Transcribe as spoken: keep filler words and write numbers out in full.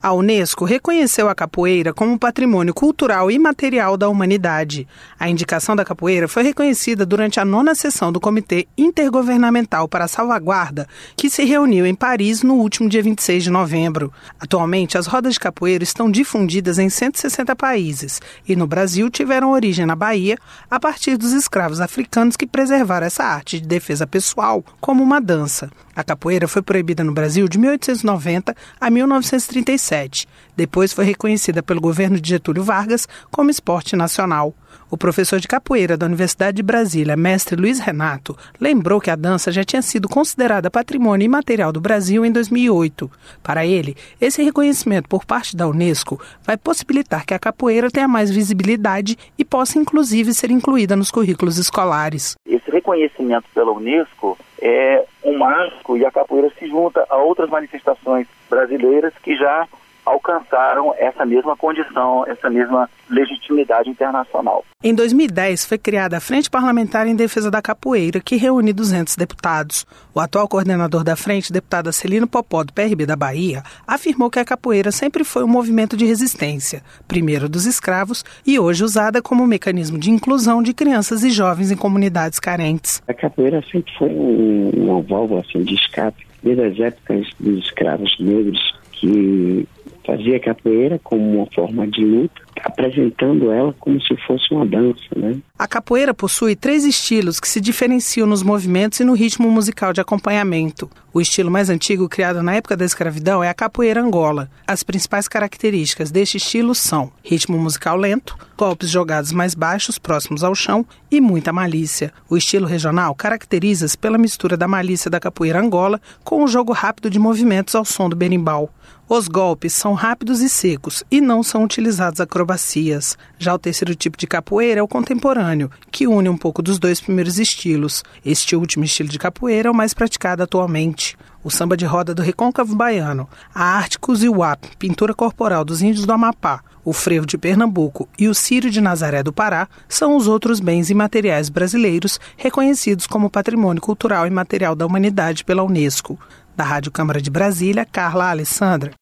A Unesco reconheceu a capoeira como patrimônio cultural imaterial da humanidade. A indicação da capoeira foi reconhecida durante a nona sessão do Comitê Intergovernamental para a Salvaguarda, que se reuniu em Paris no último dia vinte e seis de novembro. Atualmente, as rodas de capoeira estão difundidas em cento e sessenta países e no Brasil tiveram origem na Bahia a partir dos escravos africanos que preservaram essa arte de defesa pessoal como uma dança. A capoeira foi proibida no Brasil de mil oitocentos e noventa a mil novecentos e trinta e sete. Depois foi reconhecida pelo governo de Getúlio Vargas como esporte nacional. O professor de capoeira da Universidade de Brasília, mestre Luiz Renato, lembrou que a dança já tinha sido considerada patrimônio imaterial do Brasil em dois mil e oito. Para ele, esse reconhecimento por parte da Unesco vai possibilitar que a capoeira tenha mais visibilidade e possa inclusive ser incluída nos currículos escolares. Esse reconhecimento pela Unesco é um marco e a capoeira se junta a outras manifestações brasileiras que já alcançaram essa mesma condição, essa mesma legitimidade internacional. Em dois mil e dez, foi criada a Frente Parlamentar em Defesa da Capoeira, que reúne duzentos deputados. O atual coordenador da frente, deputado Acelino Popó, do P R B da Bahia, afirmou que a capoeira sempre foi um movimento de resistência, primeiro dos escravos e hoje usada como mecanismo de inclusão de crianças e jovens em comunidades carentes. A capoeira sempre foi um, uma válvula assim, de escape, desde as épocas dos escravos negros, que fazia capoeira como uma forma de luta, apresentando ela como se fosse uma dança, né? A capoeira possui três estilos que se diferenciam nos movimentos e no ritmo musical de acompanhamento. O estilo mais antigo, criado na época da escravidão, é a capoeira Angola. As principais características deste estilo são ritmo musical lento, golpes jogados mais baixos, próximos ao chão e muita malícia. O estilo regional caracteriza-se pela mistura da malícia da capoeira Angola com o jogo rápido de movimentos ao som do berimbau. Os golpes são rápidos e secos e não são utilizados acrobacias. Já o terceiro tipo de capoeira é o contemporâneo, que une um pouco dos dois primeiros estilos. Este último estilo de capoeira é o mais praticado atualmente. O samba de roda do recôncavo baiano, a arte Cusiwap, pintura corporal dos índios do Amapá, o frevo de Pernambuco e o círio de Nazaré do Pará são os outros bens imateriais brasileiros reconhecidos como patrimônio cultural imaterial da humanidade pela Unesco. Da Rádio Câmara de Brasília, Carla Alessandra.